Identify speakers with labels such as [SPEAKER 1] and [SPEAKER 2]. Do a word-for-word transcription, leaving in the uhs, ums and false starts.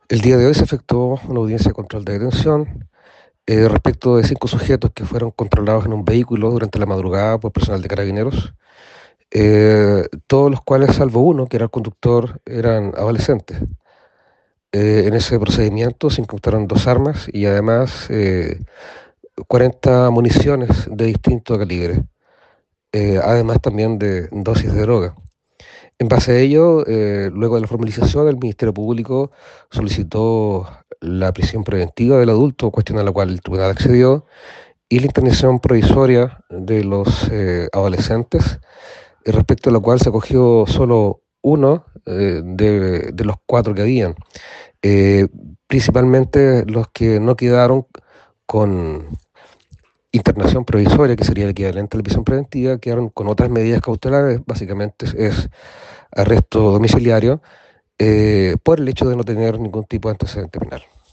[SPEAKER 1] El día de hoy se efectuó una audiencia de control de detención eh, respecto de cinco sujetos que fueron controlados en un vehículo durante la madrugada por personal de Carabineros, eh, todos los cuales, salvo uno, que era el conductor, eran adolescentes. Eh, en ese procedimiento se incautaron dos armas y además eh, cuarenta municiones de distinto calibre, eh, además también de dosis de droga. En base a ello, eh, luego de la formalización, el Ministerio Público solicitó la prisión preventiva del adulto, cuestión a la cual el tribunal accedió, y la internación provisoria de los eh, adolescentes, eh, respecto a la cual se acogió solo uno eh, de, de los cuatro que habían. Eh, Principalmente los que no quedaron con internación provisoria, que sería el equivalente a la prisión preventiva, quedaron con otras medidas cautelares, básicamente es arresto domiciliario, eh, por el hecho de no tener ningún tipo de antecedente penal.